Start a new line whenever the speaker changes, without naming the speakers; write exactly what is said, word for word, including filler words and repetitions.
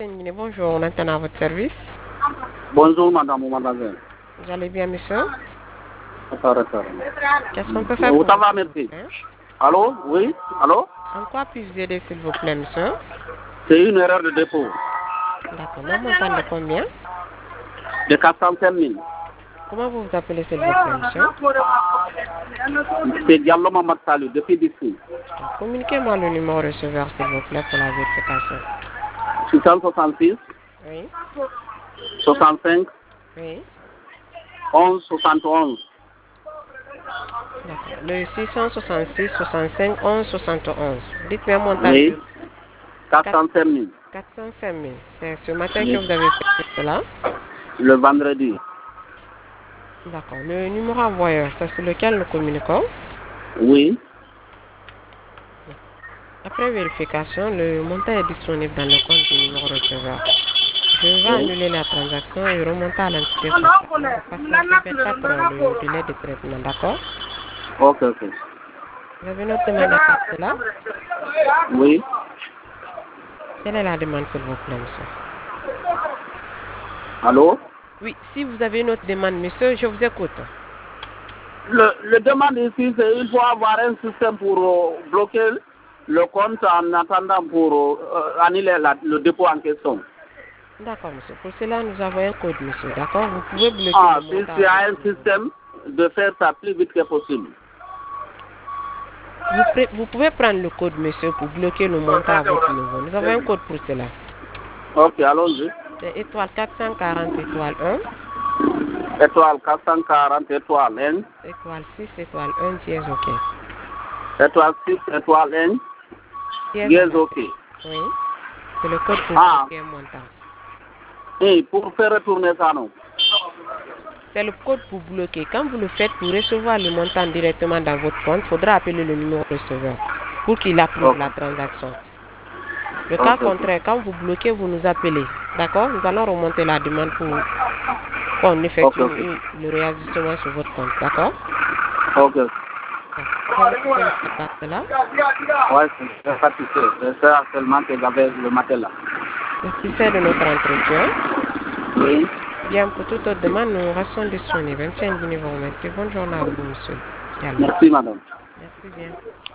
Bonjour, on attend à votre service.
Bonjour, madame ou magasin.
Vous allez bien, monsieur?
Attends, attends.
Qu'est-ce qu'on peut faire
Où
pour
ça
vous,
va,
s'il vous
merci.
plaît?
Allô? Oui? Allô?
En quoi puis-je vous aider, s'il vous plaît, monsieur?
C'est une erreur de dépôt.
D'accord. Le montant de combien?
De quatre cent cinq mille.
Comment vous vous appelez, s'il vous plaît, monsieur?
C'est Diallo Mamad Salou, depuis d'ici.
Communiquez-moi le numéro receveur, s'il vous plaît, pour la vérification.
six cent soixante-six,
Oui,
soixante-cinq,
oui.
onze, soixante et onze.
D'accord. Le six cent soixante-six, soixante-cinq, onze, soixante et onze. Dites-moi un montant
Oui.
de
quatre cent cinq mille.
quatre cent cinq mille. C'est ce matin que
Oui.
vous avez fait cela?
Le vendredi.
D'accord. Le numéro envoyeur, c'est sur lequel nous communiquons?
Oui.
Après vérification, le montant est disponible dans le compte du numéro receveur. Je vais
Oui.
annuler la transaction et remonter à l'entité concernée. Patientez vingt-quatre heures le délai de traitement, d'accord?
Ok, ok.
Vous avez notre demande à part cela?
Oui.
Quelle est la demande, s'il vous plaît, monsieur?
Allô?
Oui, si vous avez une autre demande, monsieur, je vous écoute.
Le, le demande ici, c'est il faut avoir un système pour euh, bloquer le compte en attendant pour euh, annuler la- le dépôt en question.
D'accord, monsieur. Pour cela, nous avons un code, monsieur, d'accord? Vous pouvez bloquer
Ah,
le
si
montant
tu
à
as un
votre niveau.
système de faire ça plus vite que possible.
Vous, pre- vous pouvez prendre le code, monsieur, pour bloquer le montant à votre niveau. Nous avons un code pour cela.
Ok, allons-y.
C'est étoile quatre cent quarante, étoile un,
Étoile quatre cent quarante, étoile un,
étoile six, étoile un, dièse OK.
étoile six, étoile un,
Dièse à
dièse
la
OK.
fin. Oui, c'est le code pour
Ah,
bloquer un montant.
et pour faire retourner ça, non?
C'est le code pour bloquer. Quand vous le faites pour recevoir le montant directement dans votre compte, il faudra appeler le numéro receveur pour qu'il approuve
Ok,
la transaction. Le cas
ok, ok.
contraire, quand vous bloquez, vous nous appelez. D'accord? Nous allons remonter la demande pour qu'on
Ok,
effectue
ok.
une- le réajustement sur votre compte. D'accord?
Ok.
D'accord. Vous avez une demande à part cela?
Ouais, c'est pas tout ça. C'est ça seulement que j'avais le matin là.
Satisfait de notre entretien?
Oui.
Bien, pour toute autre demande, nous restons disponibles. Tiens, vous remercie. Bonne journée à vous, monsieur Diallo.
Merci, madame.
Merci bien.